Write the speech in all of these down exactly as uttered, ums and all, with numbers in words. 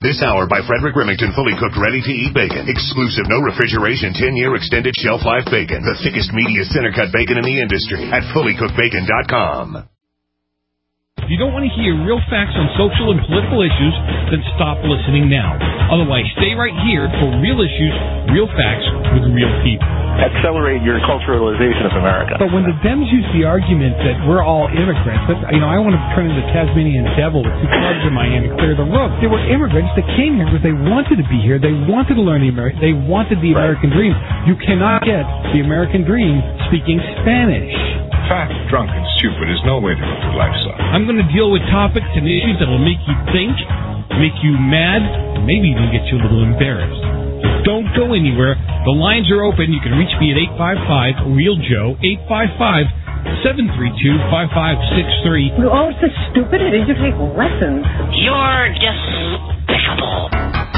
This hour by Frederick Remington, fully cooked, ready-to-eat bacon. Exclusive, no refrigeration, ten-year extended shelf life bacon. The thickest, meatiest center-cut bacon in the industry at fully cooked bacon dot com. If you don't want to hear real facts on social and political issues, then stop listening now. Otherwise, stay right here for real issues, real facts with real people. Accelerate your culturalization of America. But when the Dems use the argument that we're all immigrants, that, you know, I want to turn into Tasmanian devil with two clubs in my hand and clear the roof. They were immigrants that came here because they wanted to be here. They wanted to learn the American. They wanted the Right. American dream. You cannot get the American dream speaking Spanish. Fat, drunk, and stupid is no way to live your life, son. I'm going to deal with topics and issues that will make you think, make you mad, and maybe even get you a little embarrassed. Don't go anywhere. The lines are open. You can reach me at eight five five, real Joe, eight five five, seven three two, five five six three. You're all so stupid. I need to take lessons. You're despicable.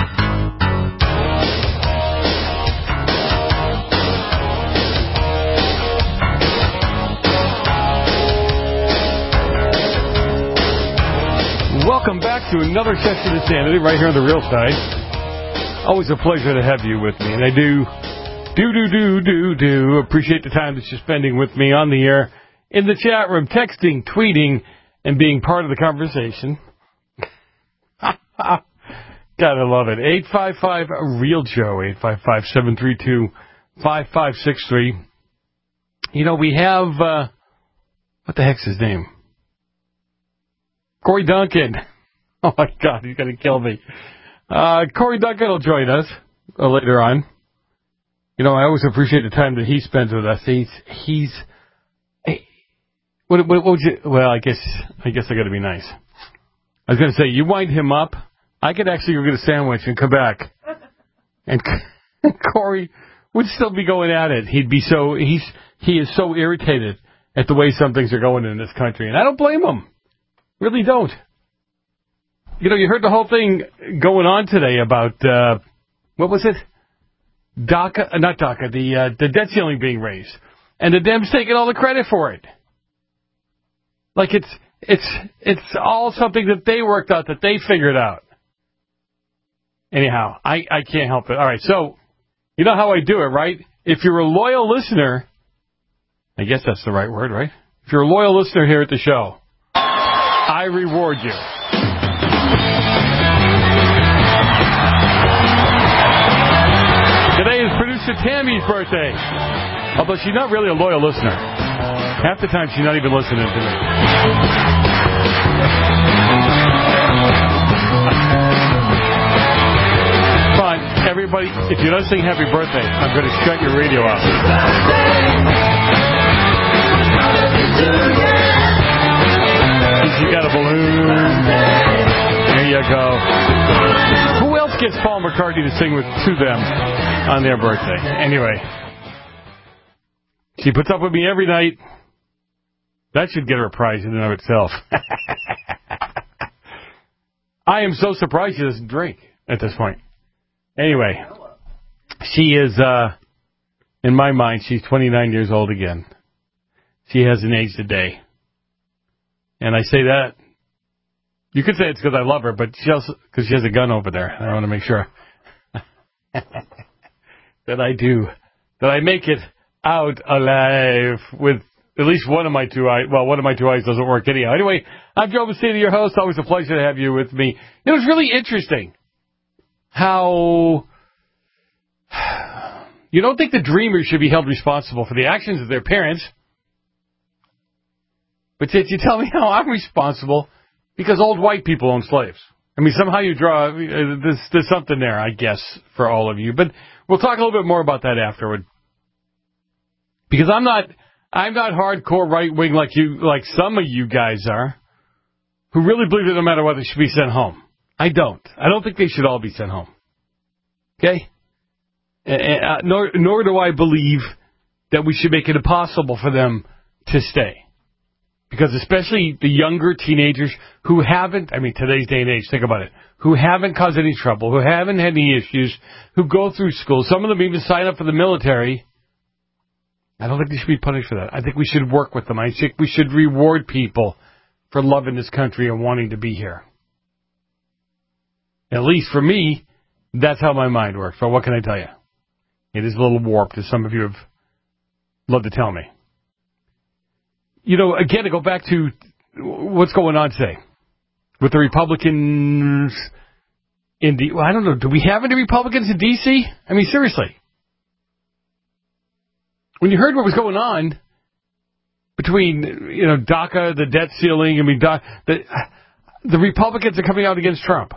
Welcome back to another session of Insanity right here on the Real Side. Always a pleasure to have you with me, and I do, do, do, do, do, do appreciate the time that you're spending with me on the air, in the chat room, texting, tweeting, and being part of the conversation. Gotta love it. eight five five, real Joe, eight five five, seven three two, five five six three. You know, we have, uh, what the heck's his name? Corey Duncan. Oh, my God, he's going to kill me. Uh, Corey Duncan will join us uh, later on. You know, I always appreciate the time that he spends with us. He's, he's, hey, what, what, what would you, well, I guess, I guess I got to be nice. I was going to say, you wind him up, I could actually go get a sandwich and come back. And Corey would still be going at it. He'd be so, he's, he is so irritated at the way some things are going in this country. And I don't blame him. Really don't. You know, you heard the whole thing going on today about, uh, what was it? DACA, uh, not DACA, the, uh, the debt ceiling being raised. And the Dems taking all the credit for it. Like it's, it's, it's all something that they worked out, that they figured out. Anyhow, I, I can't help it. All right, so, you know how I do it, right? If you're a loyal listener, I guess that's the right word, right? If you're a loyal listener here at the show, I reward you. Today is producer Tammy's birthday. Although she's not really a loyal listener. Half the time she's not even listening to me. Fine, everybody, if you're not saying happy birthday, I'm going to shut your radio off. You got a balloon. There you go. Who else gets Paul McCartney to sing with to them on their birthday? Anyway, she puts up with me every night. That should get her a prize in and of itself. I am so surprised she doesn't drink at this point. Anyway, she is, uh, in my mind, she's twenty-nine years old again. She hasn't aged a day. And I say that, you could say it's because I love her, but she also, because she has a gun over there. And I want to make sure that I do, that I make it out alive with at least one of my two eyes. Well, one of my two eyes doesn't work anyhow. Anyway, I'm Joe Messina, your host. Always a pleasure to have you with me. It was really interesting how you don't think the Dreamers should be held responsible for the actions of their parents. But yet you tell me how I'm responsible because old white people own slaves. I mean, somehow you draw, uh, there's, there's something there, I guess, for all of you. But we'll talk a little bit more about that afterward. Because I'm not, I'm not hardcore right-wing like you, like some of you guys are, who really believe that no matter what, they should be sent home. I don't. I don't think they should all be sent home. Okay? Uh, nor, nor do I believe that we should make it impossible for them to stay. Because especially the younger teenagers who haven't, I mean, today's day and age, think about it, who haven't caused any trouble, who haven't had any issues, who go through school, some of them even sign up for the military, I don't think they should be punished for that. I think we should work with them. I think we should reward people for loving this country and wanting to be here. At least for me, that's how my mind works. But what can I tell you? It is a little warped, as some of you have loved to tell me. You know, again, to go back to what's going on today with the Republicans in D C. Well, I don't know. Do we have any Republicans in D C? I mean, seriously. When you heard what was going on between, you know, DACA, the debt ceiling, I mean, the, the Republicans are coming out against Trump.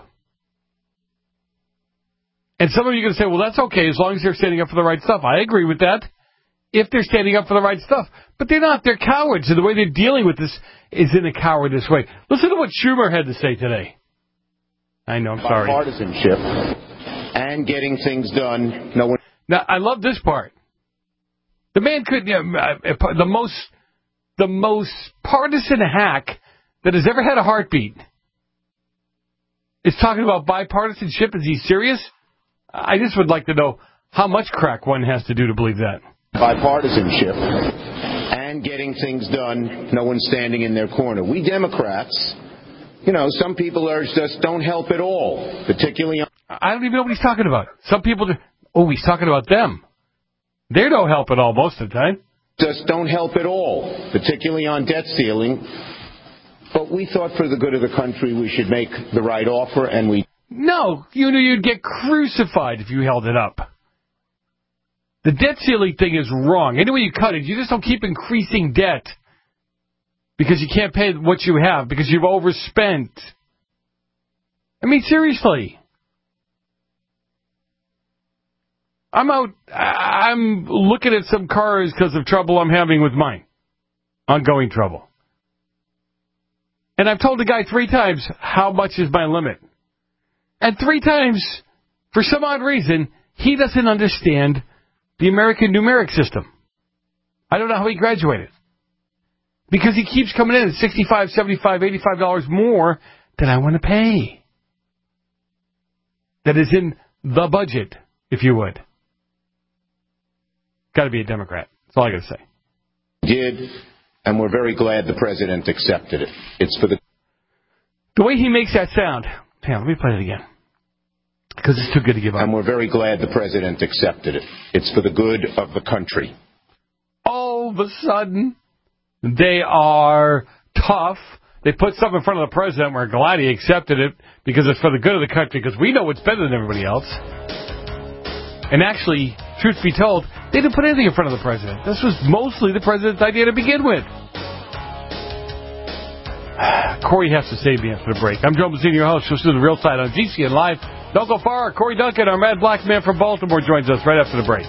And some of you are going to say, well, that's okay as long as they're standing up for the right stuff. I agree with that, if they're standing up for the right stuff. But they're not. They're cowards, and the way they're dealing with this is in a cowardice way. Listen to what Schumer had to say today. I know, I'm sorry. Partisanship and getting things done. No one. Now, I love this part. The man could, you know, the most, the most partisan hack that has ever had a heartbeat is talking about bipartisanship. Is he serious? I just would like to know how much crack one has to do to believe that. Bipartisanship and getting things done. No one's standing in their corner. We Democrats, you know, some people are just don't help at all, particularly. On- I don't even know what he's talking about. Some people, do, oh, he's talking about them. They don't help at all most of the time. Just don't help at all, particularly on debt ceiling. But we thought for the good of the country we should make the right offer, and we... No, you knew you'd get crucified if you held it up. The debt ceiling thing is wrong. Any way you cut it, you just don't keep increasing debt because you can't pay what you have, because you've overspent. I mean, seriously. I'm out, I'm looking at some cars because of trouble I'm having with mine. Ongoing trouble. And I've told the guy three times, how much is my limit? And three times, for some odd reason, he doesn't understand the American numeric system. I don't know how he graduated. Because he keeps coming in at sixty-five dollars, seventy-five dollars, eighty-five dollars more than I want to pay. That is in the budget, if you would. Got to be a Democrat. That's all I got to say. Did, and we're very glad the president accepted it. It's for the... The way he makes that sound. Hang on, let me play it again. Because it's too good to give up. And we're very glad the president accepted it. It's for the good of the country. All of a sudden, they are tough. They put stuff in front of the president. We're glad he accepted it because it's for the good of the country, because we know it's better than everybody else. And actually, truth be told, they didn't put anything in front of the president. This was mostly the president's idea to begin with. Corey has to save me after the break. I'm Joe Mazzini, your host. This is The Real Side on G C N Live. Don't go far. Corey Duncan, our mad black man from Baltimore, joins us right after the break.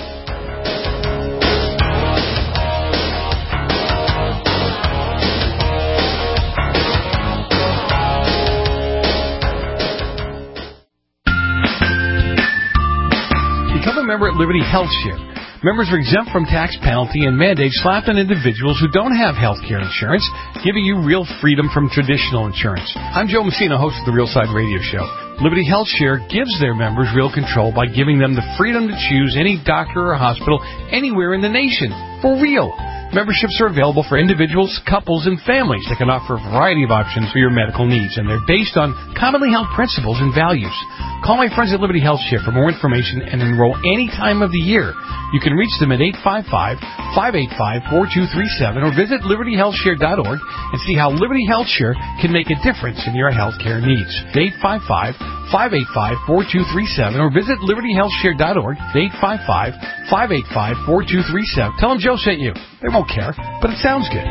Become a member at Liberty Health Share. Members are exempt from tax penalty and mandates slapped on individuals who don't have health care insurance, giving you real freedom from traditional insurance. I'm Joe Messina, host of the Real Side Radio Show. Liberty Health Share gives their members real control by giving them the freedom to choose any doctor or hospital anywhere in the nation. For real. Memberships are available for individuals, couples, and families that can offer a variety of options for your medical needs, and they're based on commonly held principles and values. Call my friends at Liberty Health Share for more information and enroll any time of the year. You can reach them at eight five five, five eight five, four two three seven or visit liberty health share dot org and see how Liberty Health Share can make a difference in your health care needs. eight five five, five eight five, four two three seven or visit liberty health share dot org. eight five five, five eight five, four two three seven. Tell them Joe sent you. They won't care, but it sounds good.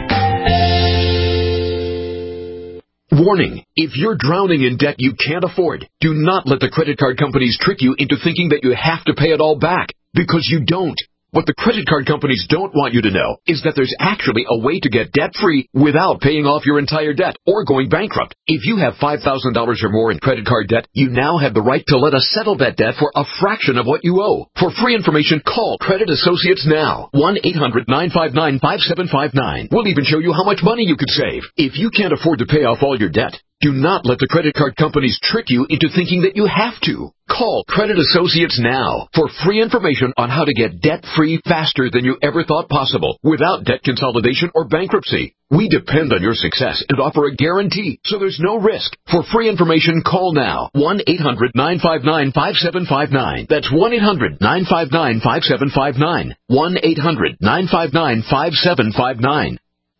Warning, if you're drowning in debt you can't afford, do not let the credit card companies trick you into thinking that you have to pay it all back, because you don't. What the credit card companies don't want you to know is that there's actually a way to get debt-free without paying off your entire debt or going bankrupt. If you have five thousand dollars or more in credit card debt, you now have the right to let us settle that debt for a fraction of what you owe. For free information, call Credit Associates now. one eight hundred, nine five nine, five seven five nine. We'll even show you how much money you could save. If you can't afford to pay off all your debt, Do not let the credit card companies trick you into thinking that you have to. Call Credit Associates now for free information on how to get debt-free faster than you ever thought possible without debt consolidation or bankruptcy. We depend on your success and offer a guarantee, so there's no risk. For free information, call now. one eight hundred nine five nine five seven five nine. That's one eight hundred nine five nine five seven five nine. one eight hundred nine five nine five seven five nine.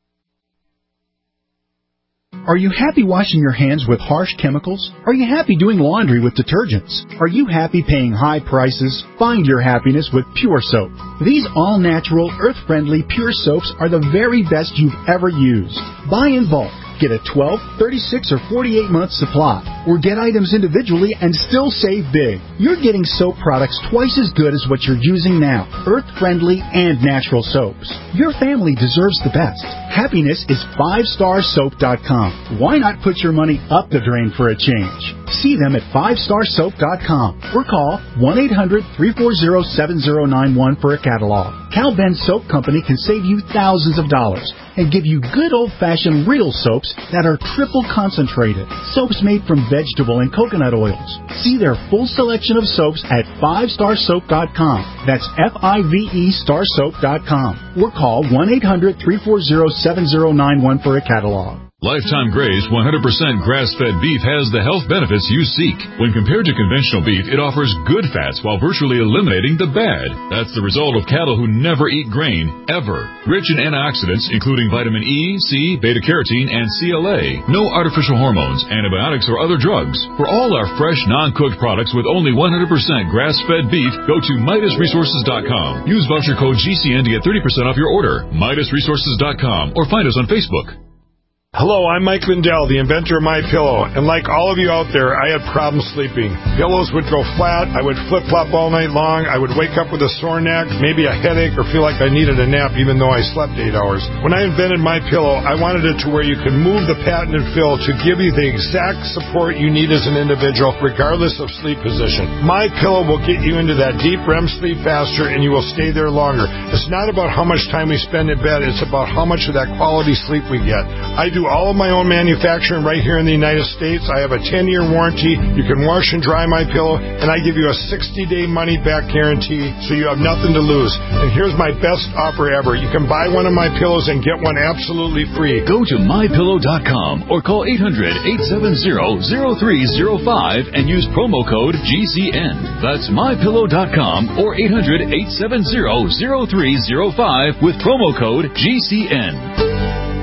Are you happy washing your hands with harsh chemicals? Are you happy doing laundry with detergents? Are you happy paying high prices? Find your happiness with Pure Soap. These all-natural, earth-friendly Pure Soaps are the very best you've ever used. Buy in bulk. Get a twelve, thirty-six, or forty-eight month supply. Or get items individually and still save big. You're getting soap products twice as good as what you're using now. Earth-friendly and natural soaps. Your family deserves the best. Happiness is five star soap dot com. Why not put your money up the drain for a change? See them at five star soap dot com or call one eight hundred three four zero seven zero nine one for a catalog. Cal Ben Soap Company can save you thousands of dollars and give you good old-fashioned real soaps that are triple concentrated. Soaps made from vegetable and coconut oils. See their full selection of soaps at five star soap dot com. That's F I V E star soap dot com. Or call one eight hundred three four zero seven zero nine one for a catalog. Lifetime Graze one hundred percent grass-fed beef has the health benefits you seek. When compared to conventional beef, it offers good fats while virtually eliminating the bad. That's the result of cattle who never eat grain, ever. Rich in antioxidants, including vitamin E, C, beta-carotene, and C L A. No artificial hormones, antibiotics, or other drugs. For all our fresh, non-cooked products with only one hundred percent grass-fed beef, go to Midas Resources dot com. Use voucher code G C N to get thirty percent off your order. Midas Resources dot com or find us on Facebook. Hello, I'm Mike Lindell, the inventor of MyPillow, and like all of you out there, I had problems sleeping. Pillows would go flat, I would flip-flop all night long, I would wake up with a sore neck, maybe a headache, or feel like I needed a nap even though I slept eight hours. When I invented MyPillow, I wanted it to where you could move the patented fill to give you the exact support you need as an individual, regardless of sleep position. MyPillow will get you into that deep R E M sleep faster, and you will stay there longer. It's not about how much time we spend in bed, it's about how much of that quality sleep we get. I do all of my own manufacturing right here in the United States. I have a ten-year warranty. You can wash and dry my pillow, and I give you a sixty-day money-back guarantee, so you have nothing to lose. And here's my best offer ever. You can buy one of my pillows and get one absolutely free. Go to my pillow dot com or call eight hundred eight seven zero zero three zero five and use promo code G C N. That's my pillow dot com or eight hundred eight seven zero zero three zero five with promo code G C N.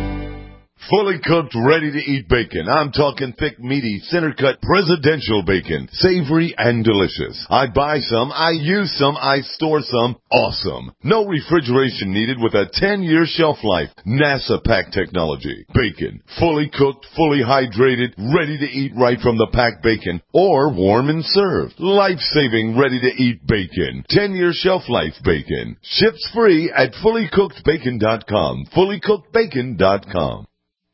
Fully cooked, ready-to-eat bacon. I'm talking thick, meaty, center-cut presidential bacon. Savory and delicious. I buy some, I use some, I store some. Awesome. No refrigeration needed with a ten-year shelf life. NASA pack technology. Bacon. Fully cooked, fully hydrated, ready to eat right from the packed bacon. Or warm and served. Life-saving, ready-to-eat bacon. ten-year shelf life bacon. Ships free at fully cooked bacon dot com. fully cooked bacon dot com.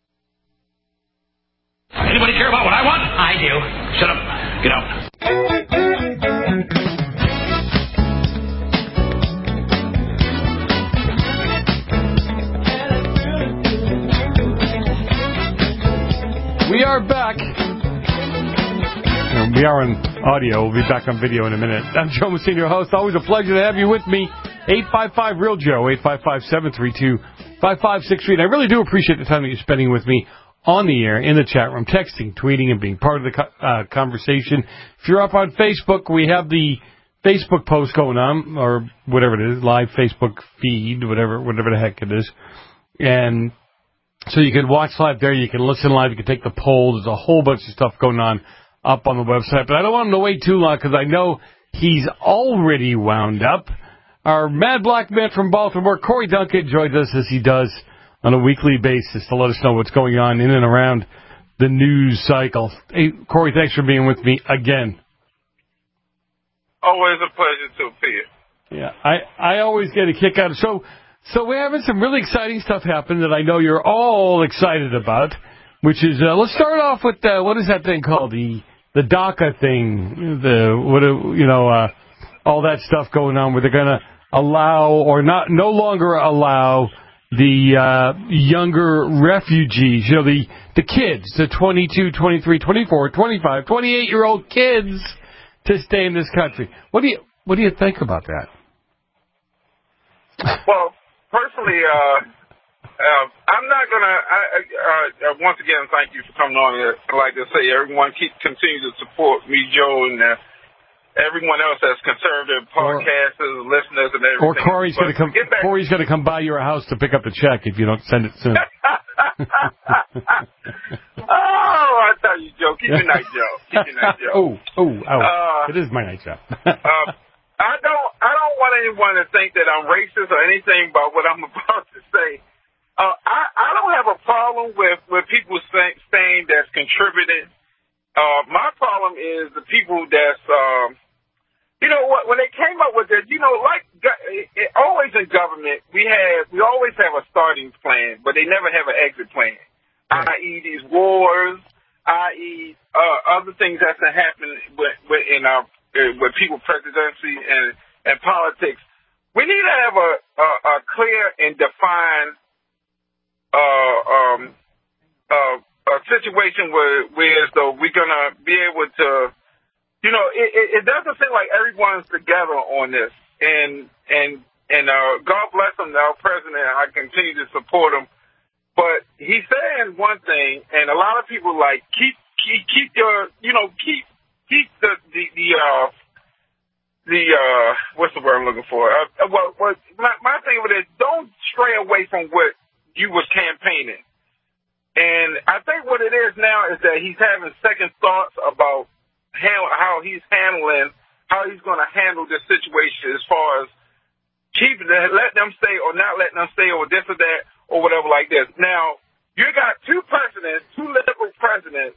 Anybody care about what I want? I do. Shut up. Get out. We are back. We are on audio. We'll be back on video in a minute. I'm Joe Messina, your host. Always a pleasure to have you with me. eight five five, real Joe, eight five five, seven three two, five five six three. And I really do appreciate the time that you're spending with me on the air, in the chat room, texting, tweeting, and being part of the uh, conversation. If you're up on Facebook, we have the Facebook post going on, or whatever it is, live Facebook feed, whatever whatever the heck it is. And so you can watch live there, you can listen live, you can take the poll. There's a whole bunch of stuff going on up on the website. But I don't want him to wait too long because I know he's already wound up. Our Mad Black Man from Baltimore, Corey Duncan, joins us as he does on a weekly basis to let us know what's going on in and around the news cycle. Hey, Corey, thanks for being with me again. Always a pleasure to appear. Yeah, I, I always get a kick out of it. So, so we're having some really exciting stuff happen that I know you're all excited about, which is, uh, let's start off with, uh, what is that thing called? The, the DACA thing, the, what, you know, uh, all that stuff going on where they're going to allow or not, no longer allow the uh, younger refugees, you know, the, the kids, the twenty-two, twenty-three, twenty-four, twenty-five, twenty-eight-year-old kids to stay in this country. What do you what do you think about that? Well, personally, uh, uh, I'm not going to, uh, once again, thank you for coming on here. I'd like to say everyone keep continue to support me, Joe, and uh, everyone else that's conservative podcasters, or, listeners, and everything. Or Corey's going to come. Corey's going to come by your house to pick up the check if you don't send it soon. Oh, I tell you, Joe, keep your night job. Keep your night job. oh, oh, oh! Uh, it is my night job. uh, I don't, I don't want anyone to think that I'm racist or anything about what I'm about to say. Uh, I, I don't have a problem with with people say, saying that's contributed. Uh, my problem is the people that's, um, you know, what when they came up with it, you know, like it, it, always in government, we have we always have a starting plan, but they never have an exit plan. Right. that is, these wars, that is, uh, other things that's happening with, with in our uh, with people presidency and and politics. We need to have a a, a clear and defined uh, um, uh, a situation where where so we're gonna be able to. You know, it, it, it doesn't seem like everyone's together on this, and and and uh, God bless him, our president. I continue to support him, but he's saying one thing, and a lot of people like keep keep keep your you know keep keep the the the uh, the uh, what's the word I'm looking for? Uh, well, well, my my thing with it, don't stray away from what you was campaigning, and I think what it is now is that he's having second thoughts about. How, how he's handling, how he's going to handle this situation as far as keeping, let them stay or not letting them stay or this or that or whatever like this. Now, you got two presidents, two liberal presidents,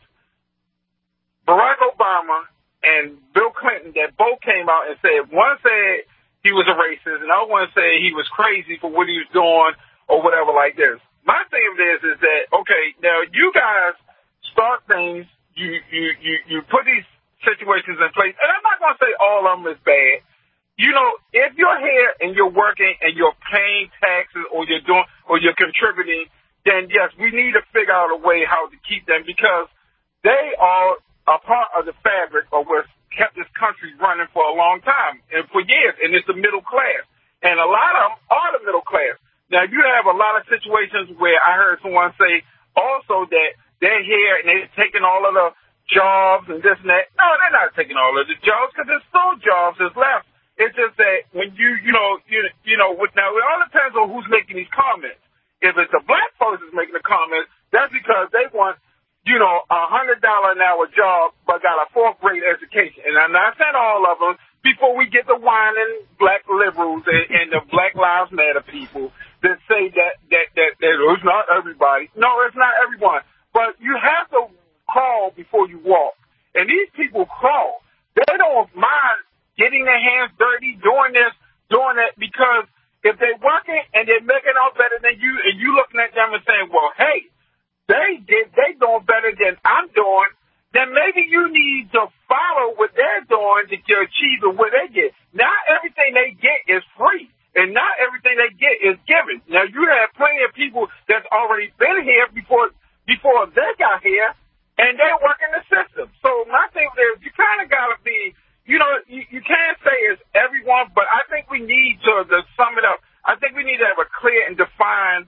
Barack Obama and Bill Clinton, that both came out and said, one said he was a racist and the other one said he was crazy for what he was doing or whatever like this. My thing of this is that, okay, now you guys start things, you, you, you, you put these situations in place, and I'm not going to say all of them is bad. You know, if you're here and you're working and you're paying taxes or you're doing or you're contributing, then yes, we need to figure out a way how to keep them because they are a part of the fabric of what's kept this country running for a long time and for years, and it's the middle class. And a lot of them are the middle class. Now, you have a lot of situations where I heard someone say also that they're here and they're taking all of the jobs and this and that. No, they're not taking all of the jobs because there's still jobs that's left. It's just that when you, you know, you, you know, with, now it all depends on who's making these comments. If it's a black person making the comments, that's because they want, you know, a hundred dollar an hour job but got a fourth grade education. And I'm not saying all of them before we get the whining black liberals and, and the Black Lives Matter people that say that that that, that oh, it's not everybody. No, it's not everyone. But you have to crawl before you walk. And these people crawl. They don't mind getting their hands dirty, doing this, doing that, because if they're working and they're making out better than you, and you looking at them and saying, well, hey, they did, they doing better than I'm doing, then maybe you need to follow what they're doing to achieve what they get. Not everything they get is free, and not everything they get is given. Now, you have plenty of people that's already been here before before they got here, and they work in the system. So my thing is, you kind of got to be, you know, you, you can't say it's everyone, but I think we need to, to sum it up. I think we need to have a clear and defined,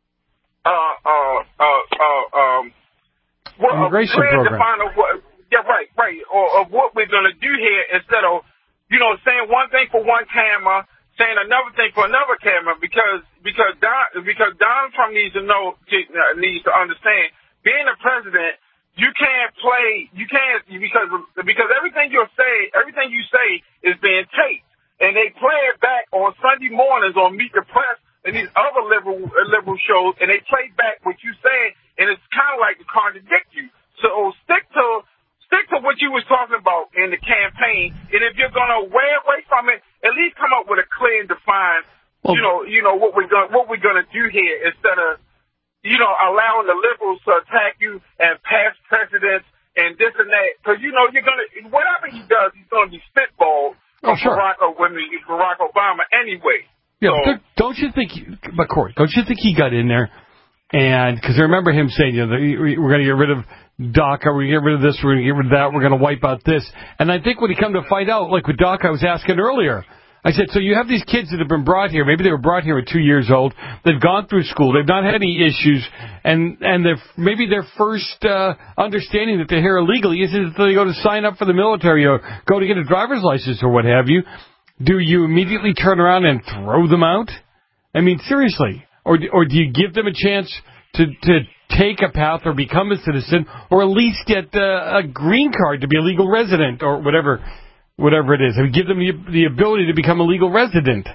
uh, uh, uh, uh, um, what, immigration a clear program. and defined of what, yeah, right, right, or of what we're going to do here instead of, you know, saying one thing for one camera, saying another thing for another camera, because because Don, because Donald Trump needs to know, needs to understand, being a president. You can't play, you can't, because because everything you say, everything you say is being taped. And they play it back on Sunday mornings on Meet the Press and these other liberal liberal shows, and they play back what you say, and it's kind of like to contradict you. So stick to stick to what you was talking about in the campaign, and if you're going to way away from it, at least come up with a clear and defined, well, you know, you know what we're going what we're going to do here instead of, you know, allowing the liberals to attack you and pass precedents and this and that. Because, you know, you're going to, whatever he does, he's going to be spitballed oh, from sure. Barack, Barack Obama anyway. Yeah, so, don't you think but Corey, don't you think he got in there? And because I remember him saying, you know, we're going to get rid of DACA, we're going to get rid of this, we're going to get rid of that, we're going to wipe out this. And I think when he come to find out, like with DACA, I was asking earlier, I said, so you have these kids that have been brought here. Maybe they were brought here at two years old. They've gone through school. They've not had any issues. And and they're, maybe their first uh, understanding that they're here illegally is that they go to sign up for the military or go to get a driver's license or what have you. Do you immediately turn around and throw them out? I mean, seriously. Or, or do you give them a chance to, to take a path or become a citizen or at least get uh, a green card to be a legal resident or whatever Whatever it is, and give them the, the ability to become a legal resident.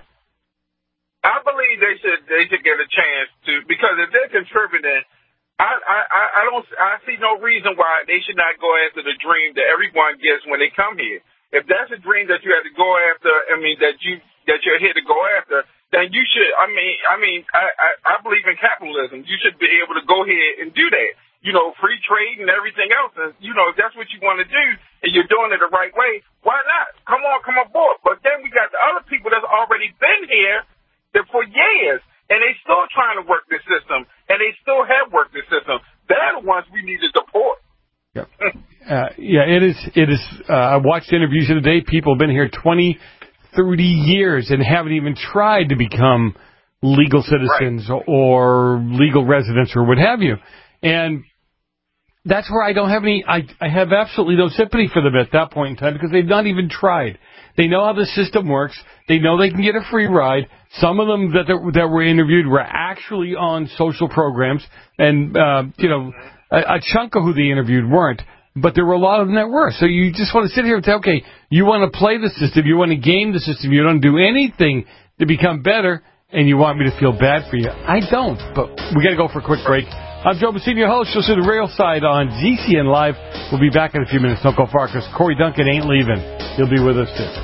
I believe they should they should get a chance to, because if they're contributing, I I I don't I see no reason why they should not go after the dream that everyone gets when they come here. If that's a dream that you have to go after, I mean that you that you're here to go after, then you should. I mean I mean I I, I believe in capitalism. You should be able to go here and do that. You know, free trade and everything else. And, you know, if that's what you want to do and you're doing it the right way, why not? Come on, come aboard. But then we got the other people that's already been here for years, and they still trying to work the system, and they still have worked the system. They're the ones we need to deport. Yep. uh, yeah, it is. It is. Uh, I watched interviews today. People have been here twenty, thirty years and haven't even tried to become legal citizens right. or legal residents or what have you. And that's where I don't have any, I, I have absolutely no sympathy for them at that point in time because they've not even tried. They know how the system works. They know they can get a free ride. Some of them that that were interviewed were actually on social programs, and, uh, you know, a, a chunk of who they interviewed weren't, but there were a lot of them that were. So you just want to sit here and say, okay, you want to play the system, you want to game the system, you don't do anything to become better, and you want me to feel bad for you. I don't, but we got to go for a quick break. I'm Joe Messina, your host. You'll see the rail side on G C N Live. We'll be back in a few minutes. Don't go far, because Corey Duncan ain't leaving. He'll be with us, too.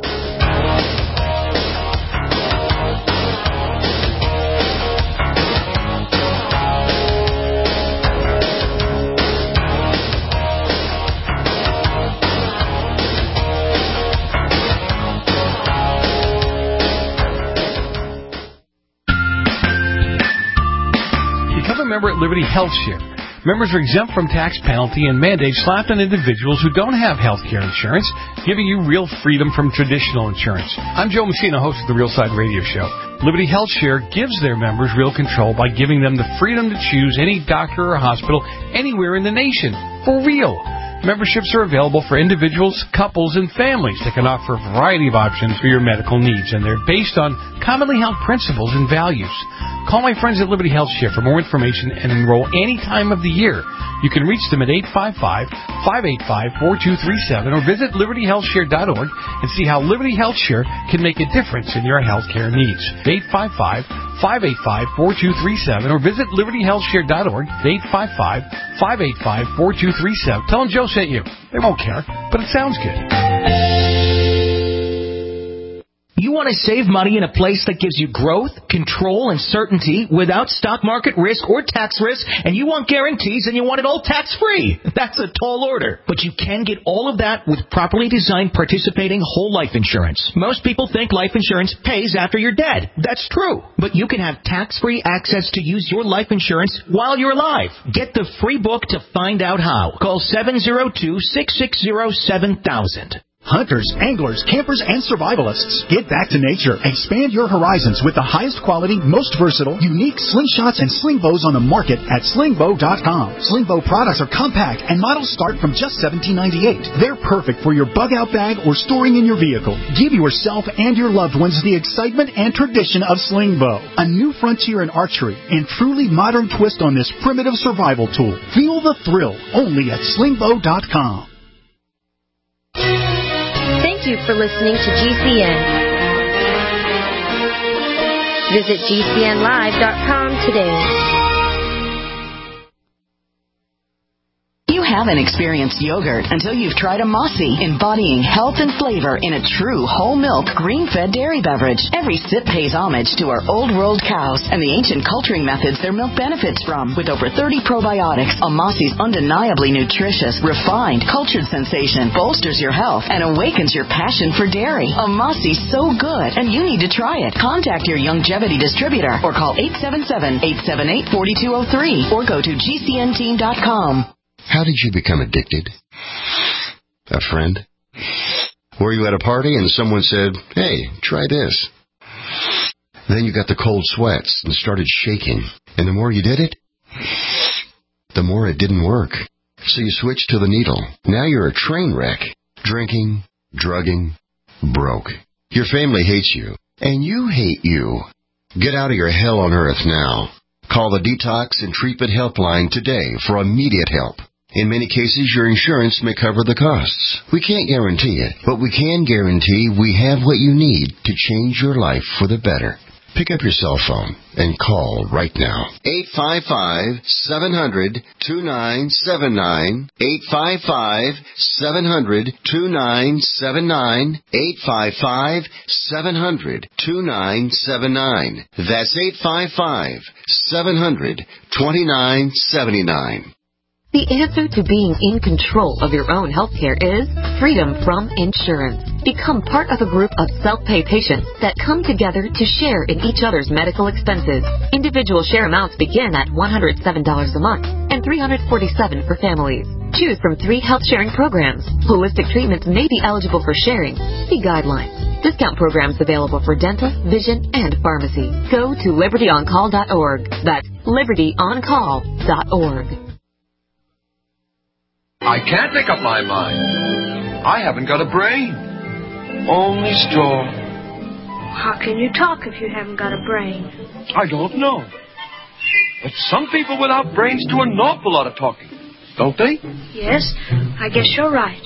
Member at Liberty Health Share. Members are exempt from tax penalty and mandates slapped on individuals who don't have health care insurance, giving you real freedom from traditional insurance. I'm Joe Messina, host of the Real Side Radio Show. Liberty Health Share gives their members real control by giving them the freedom to choose any doctor or hospital anywhere in the nation. For real. Memberships are available for individuals, couples, and families that can offer a variety of options for your medical needs, and they're based on commonly held principles and values. Call my friends at Liberty Health Share for more information and enroll any time of the year. You can reach them at eight five five, five eight five, four two three seven or visit liberty health share dot org and see how Liberty Health Share can make a difference in your health care needs. eight five five, five eight five, four two three seven or visit liberty health share dot org, eight five five, five eight five, four two three seven. Tell them Joe sent you. They won't care, but it sounds good. You want to save money in a place that gives you growth, control, and certainty without stock market risk or tax risk, and you want guarantees and you want it all tax-free. That's a tall order. But you can get all of that with properly designed participating whole life insurance. Most people think life insurance pays after you're dead. That's true. But you can have tax-free access to use your life insurance while you're alive. Get the free book to find out how. Call seven oh two, six six oh, seven thousand. Hunters, anglers, campers, and survivalists. Get back to nature. Expand your horizons with the highest quality, most versatile, unique slingshots and sling bows on the market at sling bow dot com. Sling bow products are compact and models start from just seventeen ninety-eight. They're perfect for your bug out bag or storing in your vehicle. Give yourself and your loved ones the excitement and tradition of sling bow. A new frontier in archery and truly modern twist on this primitive survival tool. Feel the thrill only at sling bow dot com. Thank you for listening to G C N. Visit G C N live dot com today. You haven't experienced yogurt until you've tried a Mossy, embodying health and flavor in a true whole milk, green-fed dairy beverage. Every sip pays homage to our old-world cows and the ancient culturing methods their milk benefits from. With over thirty probiotics, a Mossy's undeniably nutritious, refined, cultured sensation bolsters your health and awakens your passion for dairy. A Mossy's so good, and you need to try it. Contact your Youngevity distributor or call eight seven seven, eight seven eight, four two zero three or go to G C N team dot com. How did you become addicted? A friend? Were you at a party and someone said, hey, try this? Then you got the cold sweats and started shaking. And the more you did it, the more it didn't work. So you switched to the needle. Now you're a train wreck. Drinking, drugging, broke. Your family hates you. And you hate you. Get out of your hell on earth now. Call the Detox and Treatment Helpline today for immediate help. In many cases, your insurance may cover the costs. We can't guarantee it, but we can guarantee we have what you need to change your life for the better. Pick up your cell phone and call right now. eight five five, seven hundred, two nine seven nine. eight five five, seven hundred, two nine seven nine. eight five five, seven hundred, two nine seven nine. That's eight five five, seven hundred, two nine seven nine. The answer to being in control of your own health care is freedom from insurance. Become part of a group of self-pay patients that come together to share in each other's medical expenses. Individual share amounts begin at one hundred seven dollars a month and three hundred forty-seven dollars for families. Choose from three health sharing programs. Holistic treatments may be eligible for sharing. See guidelines. Discount programs available for dental, vision, and pharmacy. Go to liberty on call dot org. That's liberty on call dot org. I can't make up my mind. I haven't got a brain. Only straw. How can you talk if you haven't got a brain? I don't know. But some people without brains do an awful lot of talking, don't they? Yes, I guess you're right.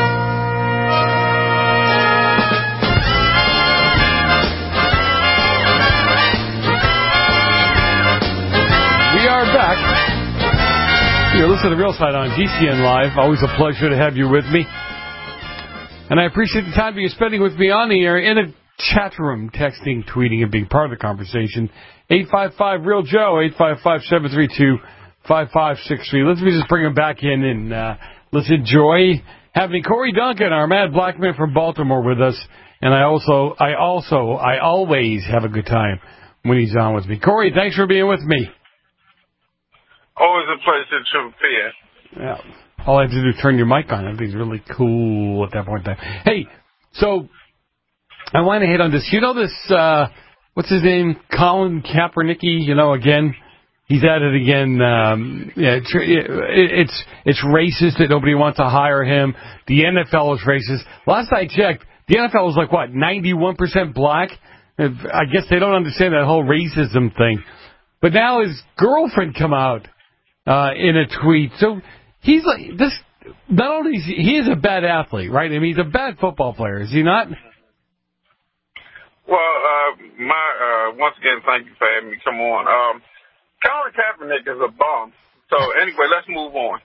We are back. You're listening to The Real Side on G C N Live. Always a pleasure to have you with me. And I appreciate the time you're spending with me on the air, in a chat room, texting, tweeting, and being part of the conversation. eight five five, real Joe, eight five five, seven three two, five five six three. Let's just bring him back in and uh, let's enjoy having Corey Duncan, our mad black man from Baltimore, with us. And I also, I also, I always have a good time when he's on with me. Corey, thanks for being with me. Always a pleasure to appear. Yeah. All I have to do is turn your mic on. Everything's really cool at that point in time. Hey, so I want to hit on this. You know this, uh, what's his name? Colin Kaepernick, you know, again. He's at it again. Um, yeah, it's, it's it's racist that nobody wants to hire him. The N F L is racist. Last I checked, the N F L was like, what, ninety-one percent black? I guess they don't understand that whole racism thing. But now his girlfriend come out uh, in a tweet. So he's like, this. Not only is he, he is a bad athlete, right? I mean, he's a bad football player, is he not? Well, uh, my uh, once again, thank you for having me come on. Um, Colin Kaepernick is a bum. So anyway, let's move on.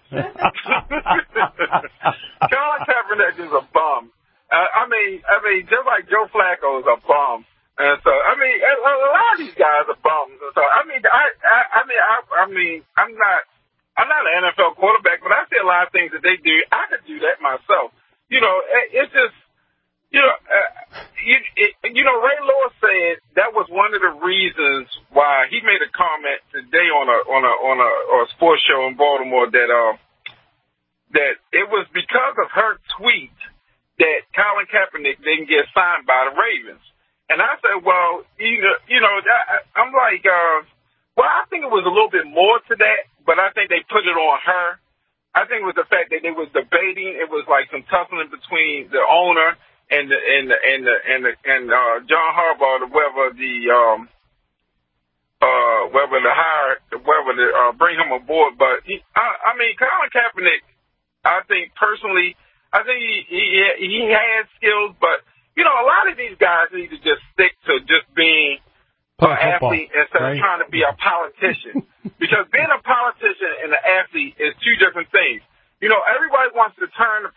Colin Kaepernick is a bum. Uh, I mean, I mean, just like Joe Flacco is a bum. And so, I mean, a, a lot of these guys are bums. So, I mean, I, I, I mean, I, I mean, I'm not, I'm not an N F L quarterback, but I see a lot of things that they do. I could do that myself. You know, it's just, you know, uh, you, it, you know, Ray Lewis said that was one of the reasons why he made a comment today on a on a on a, on a sports show in Baltimore that uh that it was because of her tweet that Colin Kaepernick didn't get signed by the Ravens. And I said, well, you know, you know, I, I'm like, uh, well, I think it was a little bit more to that, but I think they put it on her. I think it was the fact that they was debating. It was like some tussling between the owner and the and the and the and, the, and uh, John Harbaugh, whether the um uh whether to hire, whether to uh, bring him aboard. But he, I, I mean, Colin Kaepernick, I think personally, I think he he, he has skills, but you know, a lot of these guys need to just stick to just being an athlete instead right? of trying to be a politician. Because being a politician and an athlete is two different things. You know,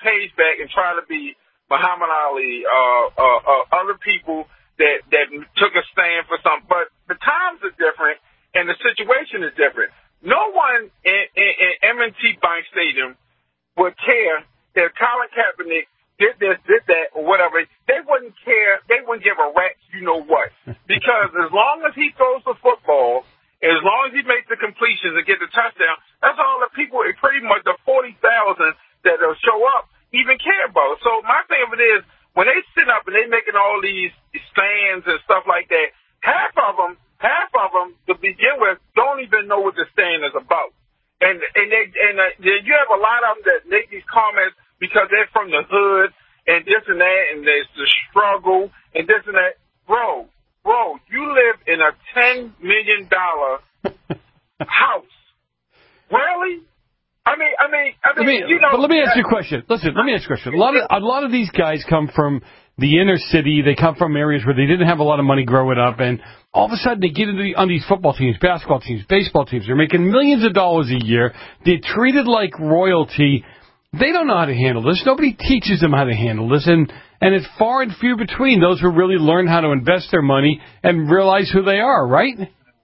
page back and try to be Muhammad Ali, uh, uh, uh, other people that, that took a stand for something. But the times are different and the situation is different. No one in, in, in M and T Bank Stadium would care if Colin Kaepernick did this, did that, or whatever. They wouldn't care. They wouldn't give a rat's you know what. Because as long as he throws the football, as long as he makes the completions and get the touchdown, that's all the people, pretty much the forty thousand that will show up, even care about. So my thing of it is, when they sit up and they making all these stands and stuff like that, half of them, half of them to begin with, don't even know what the stand is about. And and they and uh, you have a lot of them that make these comments because they're from the hood and this and that, and there's the struggle and this and that. Bro, bro, you live in a ten million dollar house. Really? I mean, I mean, I mean, Let me, you know. but let me ask you a question. Listen, let me ask you a question. A lot of a lot of these guys come from the inner city. They come from areas where they didn't have a lot of money growing up, and all of a sudden they get into the, on these football teams, basketball teams, baseball teams. They're making millions of dollars a year. They're treated like royalty. They don't know how to handle this. Nobody teaches them how to handle this, and and it's far and few between those who really learn how to invest their money and realize who they are. Right?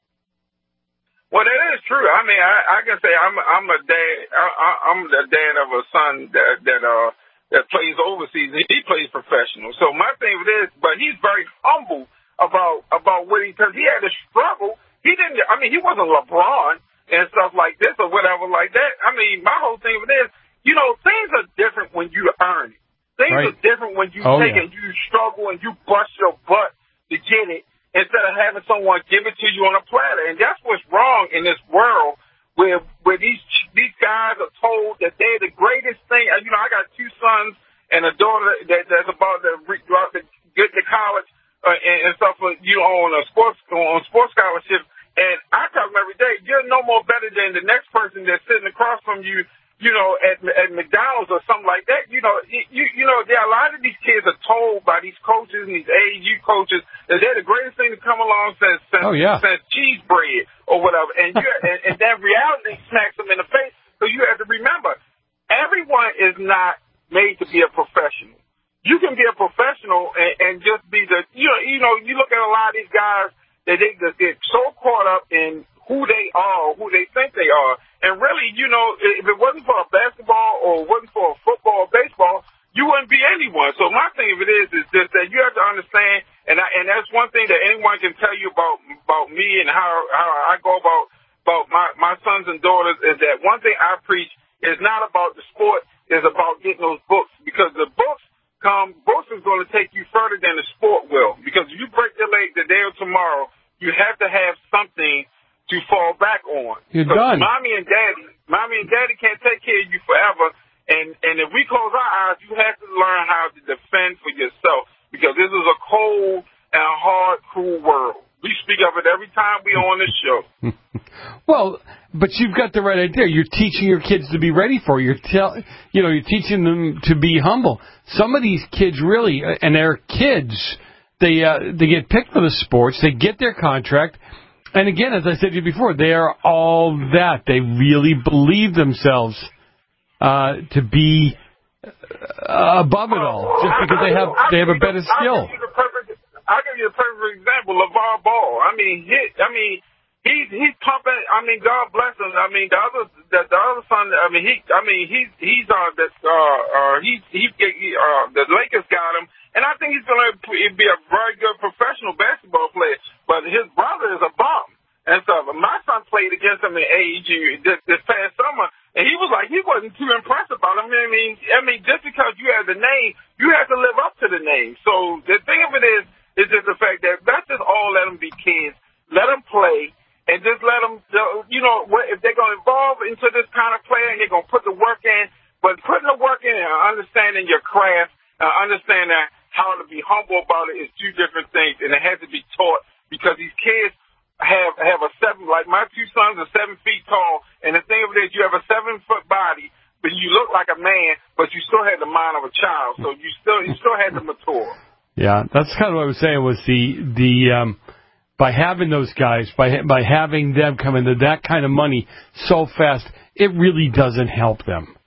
Well, that is true. I mean, I, I can say I'm I'm a dad. I, I'm the dad of a son that that uh that plays overseas. He plays professional. So my thing with this, but he's very humble about about what he, because he had to struggle. He didn't. I mean, he wasn't LeBron and stuff like this or whatever like that. I mean, my whole thing with this, you know, things are different when you earn it. Things right. are different when you oh, take yeah. and you struggle and you bust your butt to get it, instead of having someone give it to you on a platter. And that's what's wrong in this world where where these these guys are told that they're the greatest thing. You know, I got two sons and a daughter that, that's about to, re, to get to college uh, and, and stuff, you know, on a sports on sports scholarship. And I tell them every day, you're no more better than the next person that's sitting across from you, you know, at, at McDonald's or something like that. You know, you you know, there are a lot of these kids are told by these coaches and these A A U coaches that they're the greatest thing to come along since since, oh, yeah. since cheese bread or whatever. And you and, and that reality smacks them in the face. So you have to remember, everyone is not made to be a professional. You can be a professional and, and just be the, you know, you know, you look at a lot of these guys that they just get so caught up in who they are, who they think they are. And really, you know, if it wasn't for a basketball or it wasn't for a football or baseball, you wouldn't be anyone. So my thing of it is, is just that you have to understand, and I, and that's one thing that anyone can tell you about about me and how how I go about about my my sons and daughters is that one thing I preach is not about the sport, is about getting those books, because the books come, books is going to take you further than the sport will. Because if you break your leg today or tomorrow, you have to have something to fall back on. You're so done. Mommy and daddy, mommy and daddy can't take care of you forever. And and if we close our eyes, you have to learn how to defend for yourself, because this is a cold and hard, cruel world. We speak of it every time we on this show. Well, but you've got the right idea. You're teaching your kids to be ready for it. You're tell, you know, you're teaching them to be humble. Some of these kids really, and they're kids, they uh, they get picked for the sports. They get their contract. And again, as I said to you before, they are all that. They really believe themselves uh, to be uh, above it all, just because they have they have a better skill. I'll give you the perfect, I'll give you the perfect example, LeVar Ball. I mean, he, I mean, he's he's pumping. I mean, God bless him. I mean, the other the, the other son. I mean, he. I mean, he's he's uh that uh uh he he, he uh the Lakers got him. And I think he's going to be a very good professional basketball player. But his brother is a bum and stuff. My son played against him in A A U this, this past summer, and he was like, he wasn't too impressed about him. I mean, I mean, just because you have the name, you have to live up to the name. So the thing of it is, is just the fact that let's just all let them be kids. Let them play. And just let them, you know, if they're going to evolve into this kind of player and they're going to put the work in, but putting the work in and understanding your craft, uh, understanding how to be humble about it is two different things, and it has to be taught, because these kids have have a seven, like my two sons are seven feet tall, and the thing of it is, you have a seven foot body, but you look like a man, but you still have the mind of a child, so you still you still have to mature. Yeah, that's kind of what I was saying was the the um, by having those guys, by by having them come into that kind of money so fast, it really doesn't help them.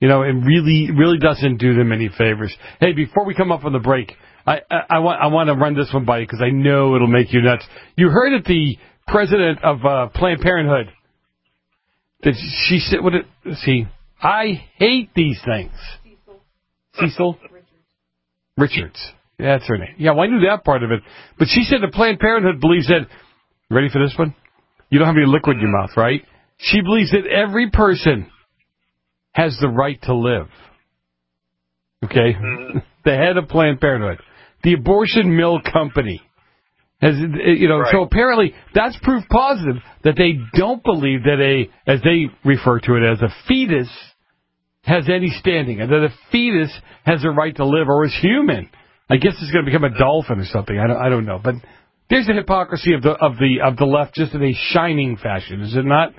You know, it really, really doesn't do them any favors. Hey, before we come up on the break, I, I, I want, I want to run this one by you because I know it'll make you nuts. You heard that the president of uh, Planned Parenthood, that she said, what it, see, I hate these things. Cecil? Cecil? Richards. Yeah, that's her name. Yeah, well, I knew that part of it. But she said that Planned Parenthood believes that, ready for this one? You don't have any liquid in your mouth, right? She believes that every person has the right to live. Okay? The head of Planned Parenthood. The abortion mill company. Has, you know, right. So apparently that's proof positive that they don't believe that a, as they refer to it as a fetus, has any standing, and that a fetus has a right to live or is human. I guess it's going to become a dolphin or something. I don't, I don't know. But there's the hypocrisy of the of the of the left, just in a shining fashion, is it not?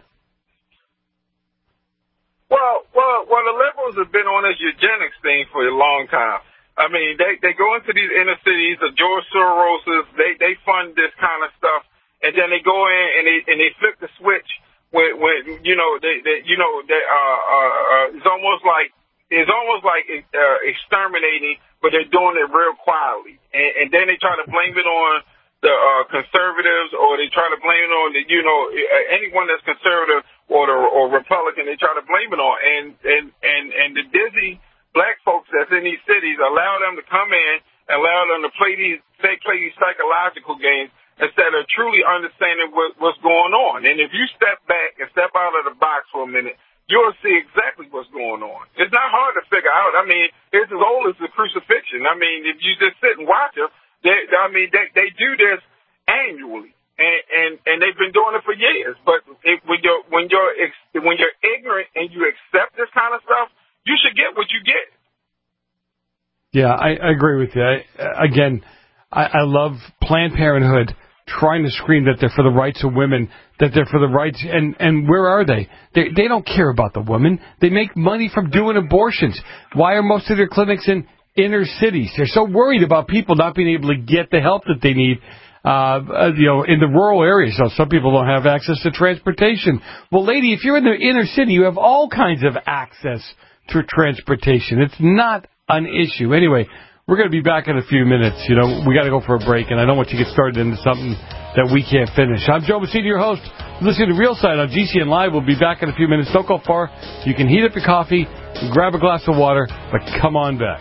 Well, well, well. The liberals have been on this eugenics thing for a long time. I mean, they they go into these inner cities, the George Soroses, they they fund this kind of stuff, and then they go in and they and they flip the switch when when you know they, they you know they uh, uh uh it's almost like it's almost like uh, exterminating, but they're doing it real quietly, and, and then they try to blame it on the uh, conservatives, or they try to blame it on the you know anyone that's conservative or the, or Republican. They try to blame it on, and and and and the dizzy black folks that's in these cities, allow them to come in and allow them to play these, they play these psychological games instead of truly understanding what, what's going on. And if you step back and step out of the box for a minute, you'll see exactly what's going on. It's not hard to figure out. I mean, it's as old as the crucifixion. I mean, if you just sit and watch them, they, I mean, they, they do this annually. And, and, and they've been doing it for years. But if, when you're, when you're, when you're ignorant and you accept this kind of stuff, you should get what you get. Yeah, I, I agree with you. I, again, I, I love Planned Parenthood trying to scream that they're for the rights of women, that they're for the rights, and, and where are they? they? They don't care about the women. They make money from doing abortions. Why are most of their clinics in inner cities? They're so worried about people not being able to get the help that they need, uh, you know, in the rural areas. So some people don't have access to transportation. Well, lady, if you're in the inner city, you have all kinds of access to transportation. It's not an issue. Anyway, we're going to be back in a few minutes. You know, we got to go for a break, and I don't want you to get started into something that we can't finish. I'm Joe Messina, your host. Listen to Real Side on G C N Live. We'll be back in a few minutes. Don't go far. You can heat up your coffee, grab a glass of water, but come on back.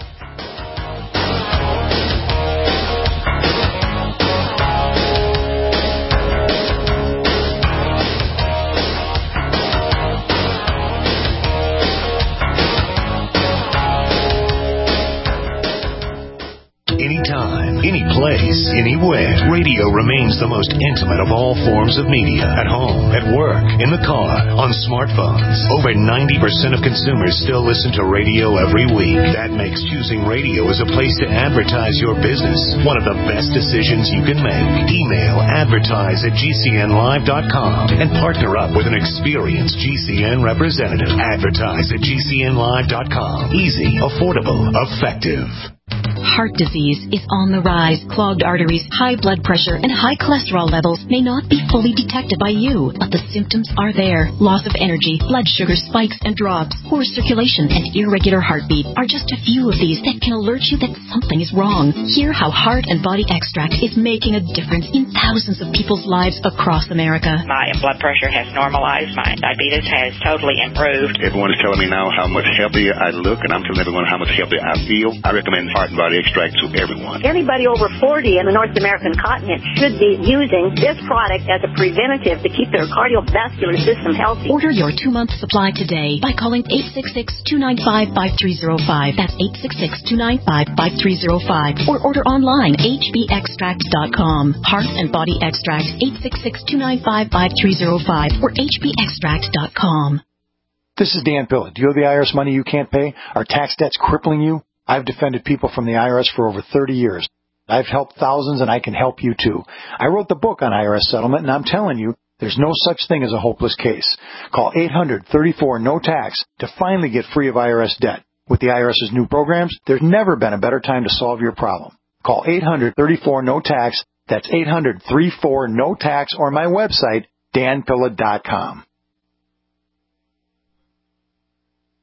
Anytime, any place, anywhere. Radio remains the most intimate of all forms of media. At home, at work, in the car, on smartphones. Over ninety percent of consumers still listen to radio every week. That makes choosing radio as a place to advertise your business one of the best decisions you can make. Email advertise at G C N live dot com and partner up with an experienced G C N representative. Advertise at G C N live dot com. Easy, affordable, effective. Heart disease is on the rise. Clogged arteries, high blood pressure, and high cholesterol levels may not be fully detected by you, but the symptoms are there. Loss of energy, blood sugar spikes and drops, poor circulation, and irregular heartbeat are just a few of these that can alert you that something is wrong. Hear how Heart and Body Extract is making a difference in thousands of people's lives across America. My blood pressure has normalized. My diabetes has totally improved. Everyone is telling me now how much healthier I look, and I'm telling everyone how much healthier I feel. I recommend Heart and Body Extract to everyone. Anybody over forty in the North American continent should be using this product as a preventative to keep their cardiovascular system healthy. Order your two-month supply today by calling eight six six, two nine five, five three zero five. That's eight six six, two nine five, five three zero five. Or order online, H B extract dot com. Heart and Body Extract, eight six six, two nine five, five three zero five or H B extract dot com. This is Dan Pilla. Do you owe the I R S money you can't pay? Are tax debts crippling you? I've defended people from the I R S for over thirty years. I've helped thousands, and I can help you, too. I wrote the book on I R S settlement, and I'm telling you, there's no such thing as a hopeless case. Call eight hundred, thirty-four, no tax to finally get free of I R S debt. With the IRS's new programs, there's never been a better time to solve your problem. Call eight hundred, thirty-four, no tax. That's eight hundred, thirty-four, no tax, or my website, dan pilla dot com.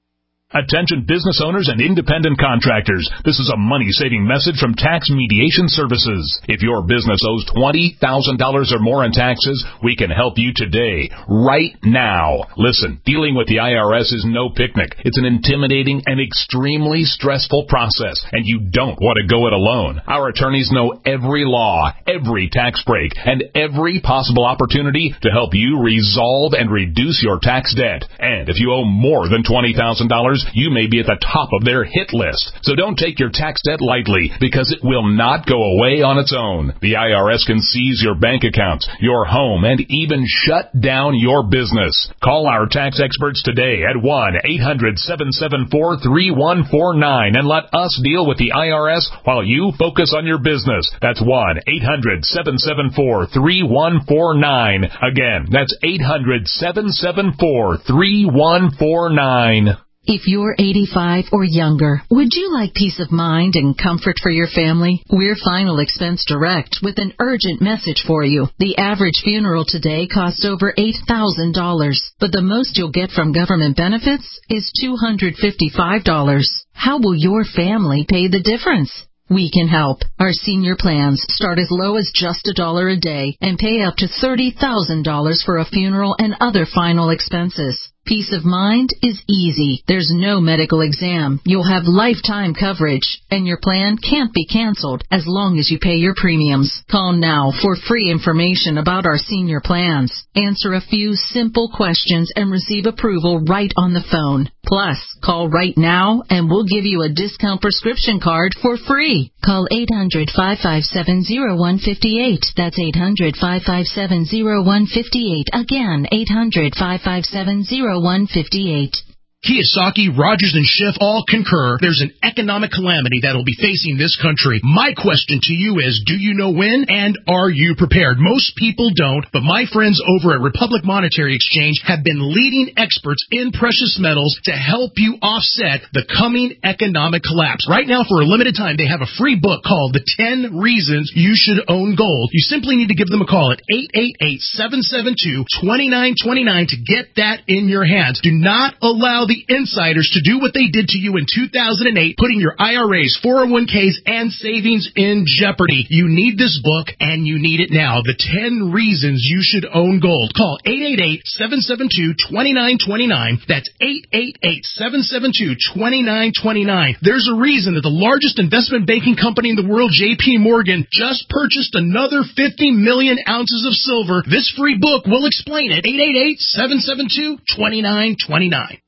Attention business owners and independent contractors. This is a money-saving message from Tax Mediation Services. If your business owes twenty thousand dollars or more in taxes, we can help you today, right now. Listen, dealing with the I R S is no picnic. It's an intimidating and extremely stressful process, and you don't want to go it alone. Our attorneys know every law, every tax break, and every possible opportunity to help you resolve and reduce your tax debt. And if you owe more than twenty thousand dollars, you may be at the top of their hit list. So don't take your tax debt lightly, because it will not go away on its own. The I R S can seize your bank accounts, your home, and even shut down your business. Call our tax experts today at one eight hundred seven seven four three one four nine and let us deal with the I R S while you focus on your business. That's one eight hundred seven seven four three one four nine. Again, that's eight hundred seven seven four three one four nine. If you're eighty-five or younger, would you like peace of mind and comfort for your family? We're Final Expense Direct with an urgent message for you. The average funeral today costs over eight thousand dollars, but the most you'll get from government benefits is two hundred fifty-five dollars. How will your family pay the difference? We can help. Our senior plans start as low as just a dollar a day and pay up to thirty thousand dollars for a funeral and other final expenses. Peace of mind is easy. There's no medical exam. You'll have lifetime coverage, and your plan can't be canceled as long as you pay your premiums. Call now for free information about our senior plans. Answer a few simple questions and receive approval right on the phone. Plus, call right now and we'll give you a discount prescription card for free. Call eight hundred, five five seven, zero one five eight. That's eight hundred, five five seven, zero one five eight. Again, eight hundred, five five seven, zero one five eight. Kiyosaki, Rogers, and Schiff all concur there's an economic calamity that will be facing this country. My question to you is, do you know when, and are you prepared? Most people don't, but my friends over at Republic Monetary Exchange have been leading experts in precious metals to help you offset the coming economic collapse. Right now, for a limited time, they have a free book called The ten Reasons You Should Own Gold. You simply need to give them a call at eight eight eight, seven seven two, two nine two nine to get that in your hands. Do not allow the insiders to do what they did to you in two thousand eight, putting your I R As, four oh one k's, and savings in jeopardy. You need this book, and you need it now. The ten Reasons You Should Own Gold. Call eight eight eight, seven seven two, two nine two nine. That's eight eight eight, seven seven two, two nine two nine. There's a reason that the largest investment banking company in the world, J P Morgan, just purchased another fifty million ounces of silver. This free book will explain it. eight eight eight, seven seven two, two nine two nine.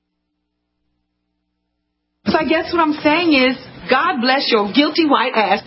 So I guess what I'm saying is, God bless your guilty white ass.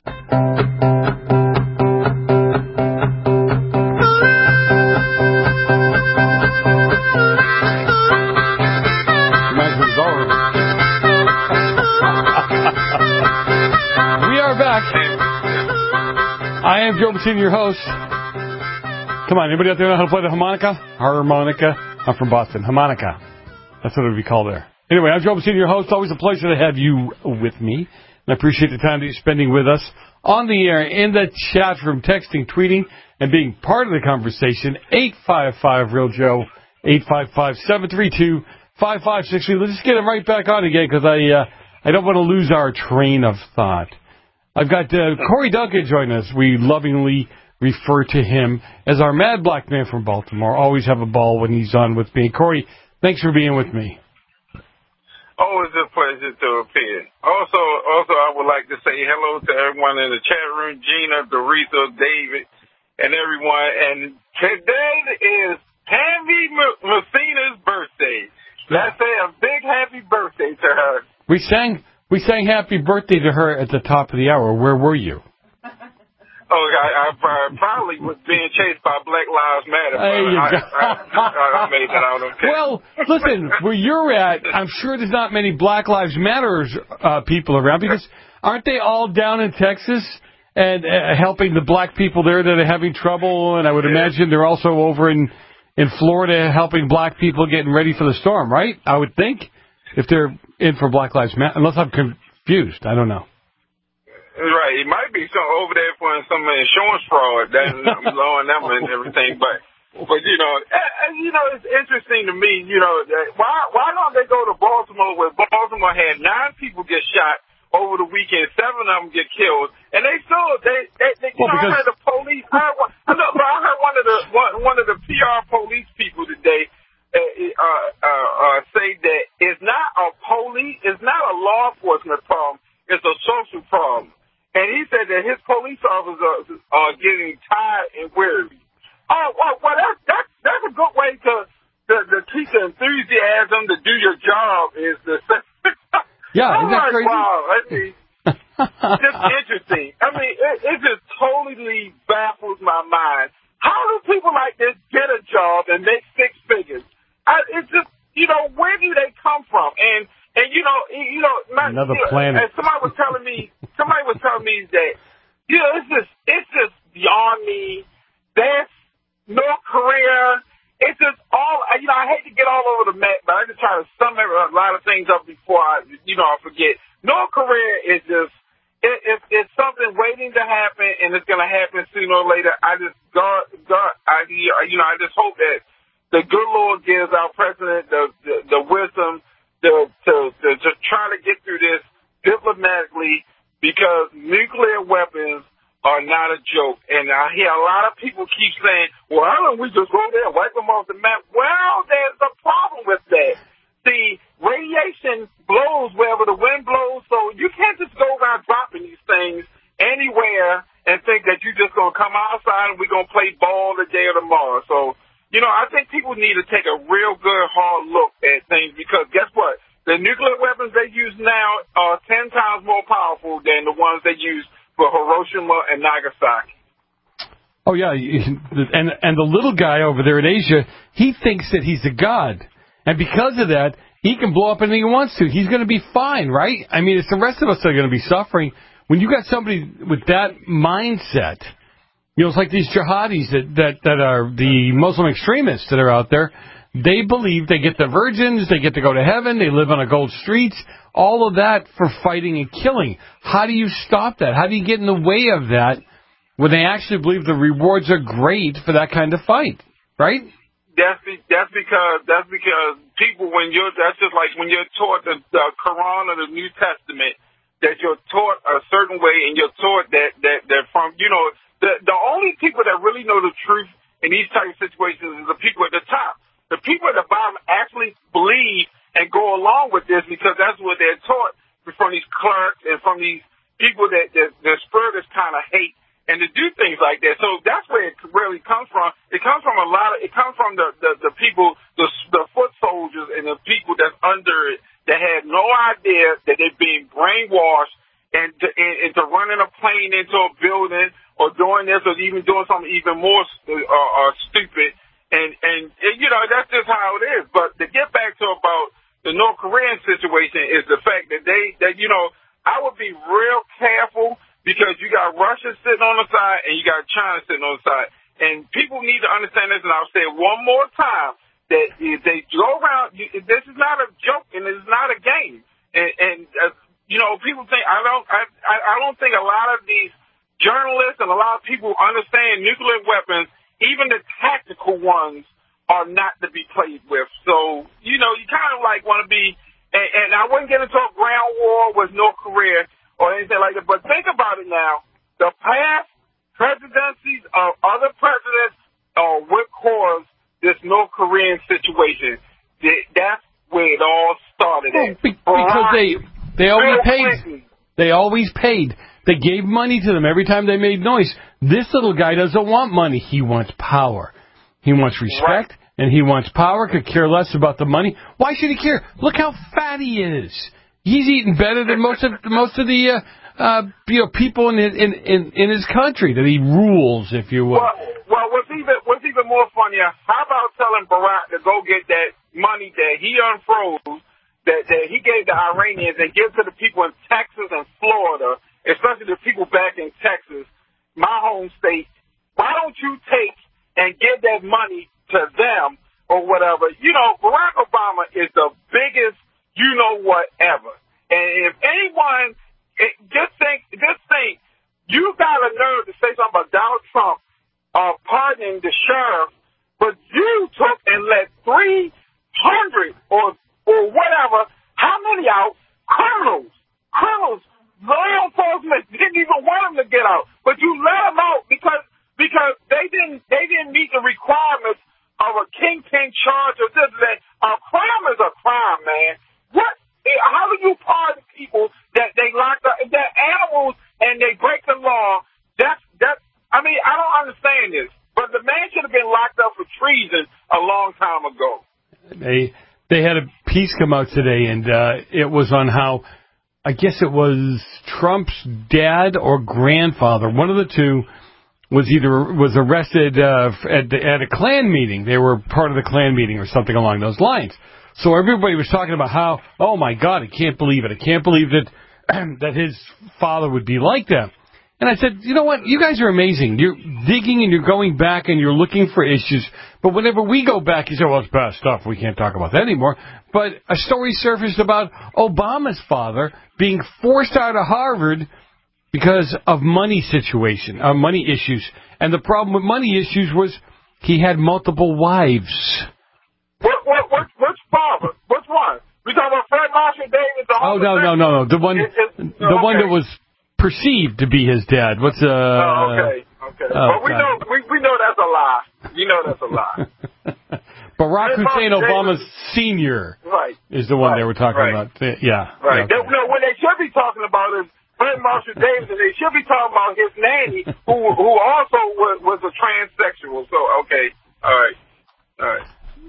We are back. I am Joe Messina, your host. Come on, anybody out there know how to play the harmonica? Harmonica. I'm from Boston. Harmonica. That's what it would be called there. Anyway, I'm Joe Messina, your host. Always a pleasure to have you with me. And I appreciate the time that you're spending with us on the air, in the chat room, texting, tweeting, and being part of the conversation. eight five five, Real Joe, eight five five, seven three two, five five six three. Let's just get him right back on again, because I uh, I don't want to lose our train of thought. I've got uh, Corey Duncan joining us. We lovingly refer to him as our mad black man from Baltimore. Always have a ball when he's on with me. Corey, thanks for being with me. Always a pleasure to appear. Also, also, I would like to say hello to everyone in the chat room, Gina, Doretha, David, and everyone. And today is Tammy Messina's birthday. Let's say a big happy birthday to her. We sang, we sang happy birthday to her at the top of the hour. Where were you? Oh, I, I probably was being chased by Black Lives Matter. There you I, go. I, I, I made that out okay. Well, listen, where you're at, I'm sure there's not many Black Lives Matter uh, people around, because aren't they all down in Texas and uh, helping the black people there that are having trouble? And I would imagine they're also over in, in Florida helping black people getting ready for the storm, right? I would think, if they're in for Black Lives Matter, unless I'm confused. I don't know. Right, it might be some over there for some insurance fraud, that's blowing them and everything. But But, you know, and, and, you know, it's interesting to me, you know, that why why don't they go to Baltimore where Baltimore had nine people get shot over the weekend, seven of them get killed, and they still, they, they, they you well, know, I heard the police, I heard, one, I, know, I heard one of the, one, one of the P R police people today uh, uh, uh, uh, say that it's not a police, it's not a law enforcement problem, it's a social problem. And he said that his police officers are getting tired and weary. Oh, well, well that's, that's, that's a good way to, to, to keep the enthusiasm to do your job is to say, yeah, I'm isn't that like, crazy? wow, I mean, just interesting. I mean, it, it just totally baffles my mind. How do people like this get a job and make six figures? I, it's just, you know, where do they come from? And, and you know, you know, my, another you know, planet. and somebody was telling me, somebody was telling me that, you know, it's just, it's just beyond me. That's North Korea. It's just all, you know, I hate to get all over the map, but I just try to sum a lot of things up before I, you know, I forget. North Korea is just, it, it, it's something waiting to happen, and it's going to happen sooner or later. I just, God, God, I, you know, I just hope that the good Lord gives our president the, the, the wisdom to, to, to, to try to get through this diplomatically, because nuclear weapons are not a joke. And I hear a lot of people keep saying, well, why don't we just go there and wipe them off the map? Well, there's a problem with that. The radiation blows wherever the wind blows, so you can't just go around dropping these things anywhere and think that you're just going to come outside and we're going to play ball today or tomorrow. So, you know, I think people need to take a real good, hard look at things, because guess what? The nuclear weapons they use now are ten times more powerful than the ones they use for Hiroshima and Nagasaki. Oh, yeah, and and the little guy over there in Asia, he thinks that he's a god. And because of that, he can blow up anything he wants to. He's going to be fine, right? I mean, it's the rest of us that are going to be suffering. When you got somebody with that mindset, you know, it's like these jihadis that, that, that are the Muslim extremists that are out there. They believe they get the virgins, they get to go to heaven, they live on a gold streets, all of that for fighting and killing. How do you stop that? How do you get in the way of that when they actually believe the rewards are great for that kind of fight, right? That's be, that's because that's because people, when you're, that's just like when you're taught the, the Quran or the New Testament, that you're taught a certain way, and you're taught that that that from, you know, the the only people that really know the truth in these type of situations is the people at the top. The people at the bottom actually believe and go along with this because that's what they're taught from these clerks and from these people that that, that spur this kind of hate and to do things like that. So that's where it really comes from. It comes from a lot of, it comes from the, the, the people, the, the foot soldiers and the people that's under it that had no idea that they're being brainwashed and to, and, and to running a plane into a building or doing this or even doing something even more uh, uh, stupid. And, and, and, you know, that's just how it is. But to get back to about the North Korean situation is the fact that they, that, you know, I would be real careful because you got Russia sitting on the side and you got China sitting on the side. And people need to understand this, and I'll say it one more time, that if they go around, this is not a joke and it's not a game. And, and uh, you know, people think, I don't, I, I don't think a lot of these journalists and a lot of people understand nuclear weapons. Even the tactical ones are not to be played with. So, you know, you kind of like want to be, and, and I wouldn't get into a ground war with North Korea or anything like that, but think about it now. The past presidencies of other presidents are what caused this North Korean situation. That's where it all started at. Because they, they always paid. They always paid. They gave money to them every time they made noise. This little guy doesn't want money. He wants power. He wants respect, right. And he wants power. Could care less about the money. Why should he care? Look how fat he is. He's eating better than most of most of the uh, uh, you know people in, in in in his country that he rules, if you will. Well, well, what's even what's even more funnier? How about telling Barack to go get that money that he unfroze, that that he gave the Iranians, and give to the people in Texas and Florida, especially the people back in Texas, my home state. Why don't you take and give that money to them or whatever? You know, Barack Obama is the biggest you-know-what ever. And if anyone, it, just think, just think, you got a nerve to say something about Donald Trump uh, pardoning the sheriff But you took and let three hundred or or whatever, how many out? Criminals. Criminals. Law enforcement didn't even want them to get out. But you let them out because because they didn't they didn't meet the requirements of a kingpin charge or this and that. A crime is a crime, man. What? How do you pardon people that they locked up? They're animals and they break the law. That's that's. I mean, I don't understand this. But the man should have been locked up for treason a long time ago. They they had a piece come out today, and uh, it was on how, I guess it was Trump's dad or grandfather, one of the two, was either was arrested uh, at, the, at a Klan meeting. They were part of the Klan meeting or something along those lines. So everybody was talking about how, oh my God, I can't believe it. I can't believe that that his father would be like that. And I said, you know what? You guys are amazing. You're digging and you're going back and you're looking for issues. But whenever we go back, you say, well, it's bad stuff. We can't talk about that anymore. But a story surfaced about Obama's father being forced out of Harvard because of money situation, uh, money issues. And the problem with money issues was he had multiple wives. What, what, what, which father? Which one? We talking about Fred Marshall Davis? The oh, no, no, no, no. The one, it's, it's, the okay. one that was perceived to be his dad. What's uh? Oh, okay, okay. Oh, but we God. know we, we know that's a lie. You know that's a lie. Barack Hussein Obama Senior right. is the one right. they were talking right. about. Yeah. Right. Okay. They, no, what they should be talking about is Fred Marshall Davis, and they should be talking about his nanny, who who also was, was a transsexual. So okay, all right, all right.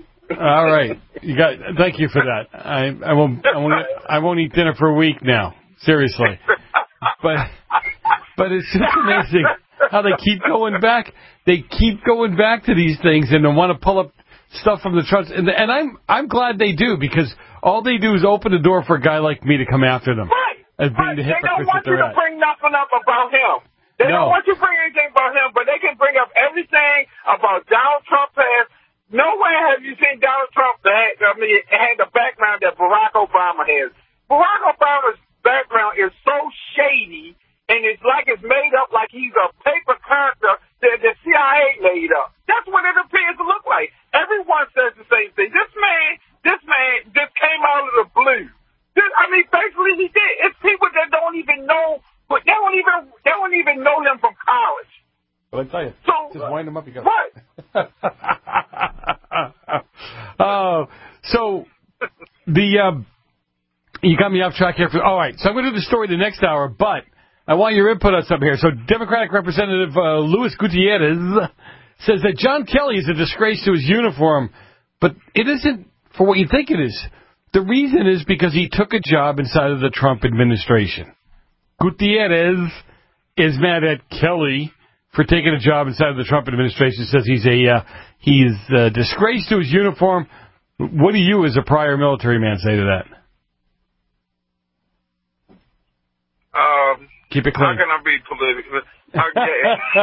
All right. You got. Thank you for that. I I won't I won't I won't eat dinner for a week now. Seriously. But but it's just amazing how they keep going back. They keep going back to these things and they want to pull up stuff from the trust. And, and I'm I'm glad they do, because all they do is open the door for a guy like me to come after them. Right. As being right. the They don't hypocrites want that you they're to at. bring nothing up about him. They No. don't want you to bring anything about him, but they can bring up everything about Donald Trump has. Nowhere have you seen Donald Trump that I mean had the background that Barack Obama has. Barack Obama's background is so shady, and it's like it's made up like he's a paper character that the C I A made up. That's what it appears to look like. Everyone says the same thing. This man, this man just came out of the blue. This, I mean, basically he did. It's people that don't even know, but they don't even they don't even know him from college. Well, I tell you, so, just wind them up. You got what? Oh, so the uh, you got me off track here. For, all right, so I'm going to do the story the next hour, but I want your input on something here. So Democratic Representative uh, Luis Gutierrez says that John Kelly is a disgrace to his uniform, but it isn't for what you think it is. The reason is because he took a job inside of the Trump administration. Gutierrez is mad at Kelly for taking a job inside of the Trump administration. Says he's a uh, he's a disgrace to his uniform. What do you, as a prior military man, say to that? Um, Keep it clean. How can I be political? Okay.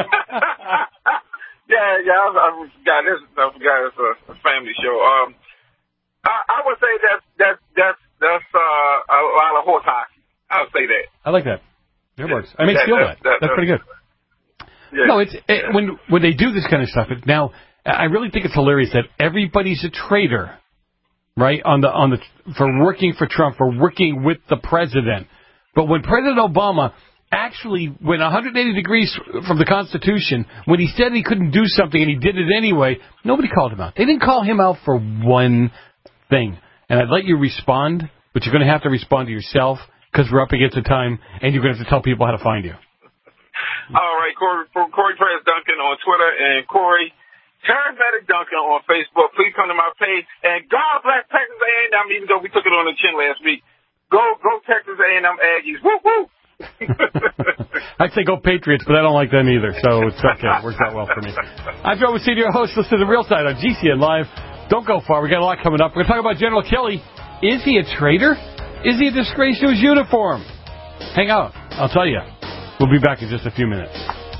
yeah, yeah. I, I forgot this. I forgot it's a, a family show. Um, I, I would say that's that's that's that's uh, a lot of horse hockey. I would say that. I like that. That works. I may that, steal that. that. That's, that's pretty good. Yeah. No, it's it, when when they do this kind of stuff. It, now, I really think it's hilarious that everybody's a traitor, right? On the on the for working for Trump, for working with the president. But when President Obama actually went one hundred eighty degrees from the Constitution, when he said he couldn't do something and he did it anyway, nobody called him out. They didn't call him out for one thing. And I'd let you respond, but you're going to have to respond to yourself because we're up against the time, and you're going to have to tell people how to find you. All right, Corey, Corey Press Duncan on Twitter and Corey Charismatic Duncan on Facebook. Please come to my page. And God bless Texas A and M, even though we took it on the chin last week. Go, go Texas A and M Aggies. Woo, woo. I'd say go Patriots, but I don't like them either, so it's okay. It works out well for me. I'm Joe Messina, your host. Listen to The Real Side on G C N Live. Don't go far. We got a lot coming up. We're going to talk about General Kelly. Is he a traitor? Is he a disgrace to his uniform? Hang out. I'll tell you. We'll be back in just a few minutes.